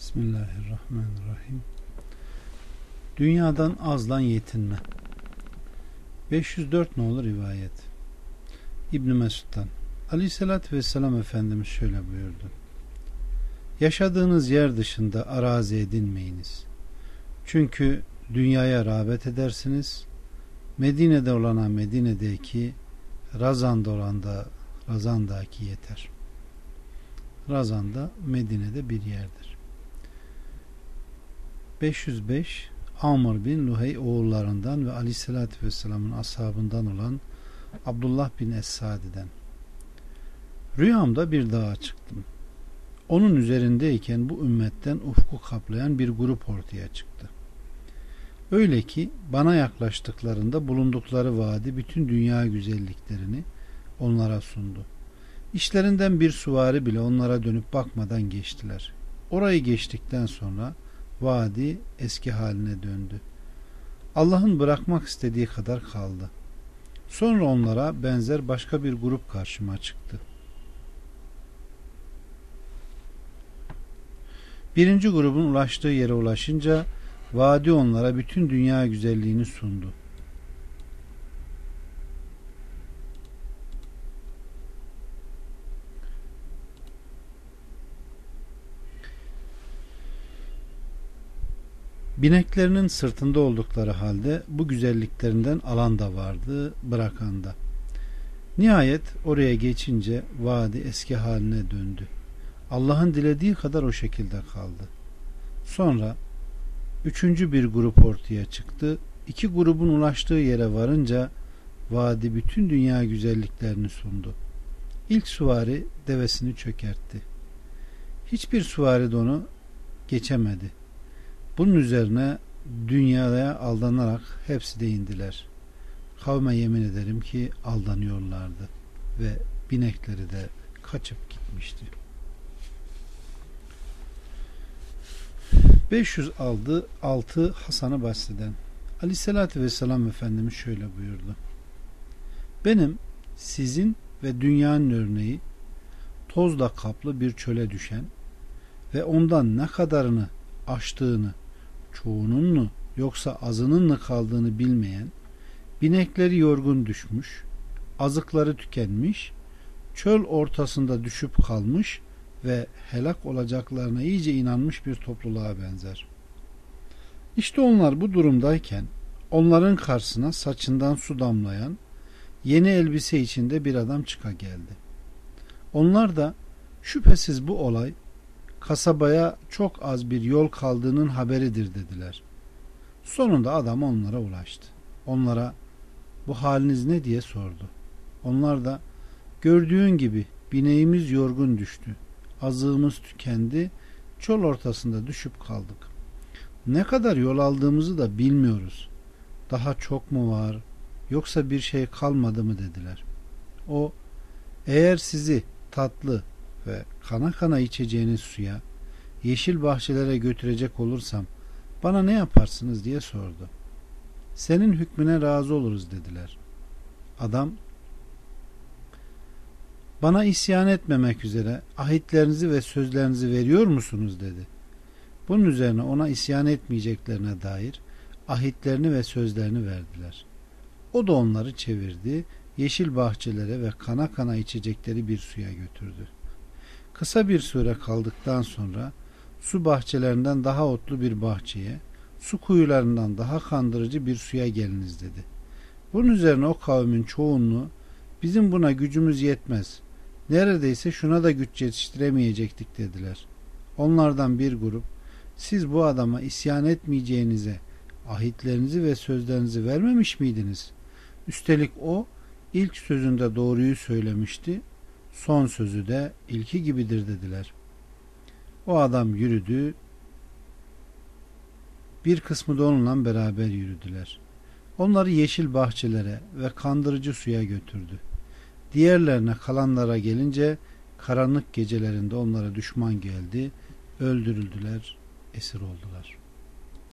Bismillahirrahmanirrahim. Dünyadan azlan yetinme. 504 nolu rivayet. İbn Mesud'dan Aleyhisselatü Vesselam Efendimiz şöyle buyurdu: yaşadığınız yer dışında arazi edinmeyiniz. Çünkü dünyaya rağbet edersiniz. Medine'de olana Medine'deki, Razan'da olanda Razan'daki yeter. Razan'da Medine'de bir yerdir. 505 Amr bin Luhey oğullarından ve Aleyhisselatü Vesselam'ın ashabından olan Abdullah bin Es-Sadi'den: rüyamda bir dağa çıktım. Onun üzerindeyken bu ümmetten ufku kaplayan bir grup ortaya çıktı. Öyle ki bana yaklaştıklarında bulundukları vadi bütün dünya güzelliklerini onlara sundu. İşlerinden bir süvari bile onlara dönüp bakmadan geçtiler. Orayı geçtikten sonra vadi eski haline döndü. Allah'ın bırakmak istediği kadar kaldı. Sonra onlara benzer başka bir grup karşıma çıktı. Birinci grubun ulaştığı yere ulaşınca vadi onlara bütün dünya güzelliğini sundu. Bineklerinin sırtında oldukları halde bu güzelliklerinden alan da vardı, bırakan da. Nihayet oraya geçince vadi eski haline döndü. Allah'ın dilediği kadar o şekilde kaldı. Sonra üçüncü bir grup ortaya çıktı. İki grubun ulaştığı yere varınca vadi bütün dünya güzelliklerini sundu. İlk süvari devesini çökertti. Hiçbir süvari de onu geçemedi. Bunun üzerine dünyaya aldanarak hepsi de indiler. Kavme yemin ederim ki aldanıyorlardı ve binekleri de kaçıp gitmişti. 506 Hasan-ı Basri'den Aleyhisselatü Vesselam Efendimiz şöyle buyurdu: benim, sizin ve dünyanın örneği tozla kaplı bir çöle düşen ve ondan ne kadarını aştığını, çoğunun mu yoksa azının mı kaldığını bilmeyen, binekleri yorgun düşmüş, azıkları tükenmiş, çöl ortasında düşüp kalmış ve helak olacaklarına iyice inanmış bir topluluğa benzer. İşte onlar bu durumdayken onların karşısına saçından su damlayan yeni elbise içinde bir adam çıka geldi. Onlar da şüphesiz bu olay kasabaya çok az bir yol kaldığının haberidir dediler. Sonunda adam onlara ulaştı. Onlara bu haliniz ne diye sordu. Onlar da gördüğün gibi bineğimiz yorgun düştü. Azığımız tükendi. Çöl ortasında düşüp kaldık. Ne kadar yol aldığımızı da bilmiyoruz. Daha çok mu var yoksa bir şey kalmadı mı dediler. O, eğer sizi tatlı ve kana kana içeceğiniz suya, yeşil bahçelere götürecek olursam bana ne yaparsınız diye sordu. Senin hükmüne razı oluruz dediler. Adam, bana isyan etmemek üzere ahitlerinizi ve sözlerinizi veriyor musunuz dedi. Bunun üzerine ona isyan etmeyeceklerine dair ahitlerini ve sözlerini verdiler. O da onları çevirdi, yeşil bahçelere ve kana kana içecekleri bir suya götürdü. Kısa bir süre kaldıktan sonra su bahçelerinden daha otlu bir bahçeye, su kuyularından daha kandırıcı bir suya geliniz dedi. Bunun üzerine o kavmin çoğunluğu, bizim buna gücümüz yetmez, neredeyse şuna da güç yetiştiremeyecektik dediler. Onlardan bir grup, siz bu adama isyan etmeyeceğinize ahitlerinizi ve sözlerinizi vermemiş miydiniz? Üstelik o ilk sözünde doğruyu söylemişti, son sözü de ilki gibidir dediler. O adam yürüdü, bir kısmı da onunla beraber yürüdüler. Onları yeşil bahçelere ve kandırıcı suya götürdü. Diğerlerine, kalanlara gelince karanlık gecelerinde onlara düşman geldi, öldürüldüler, esir oldular.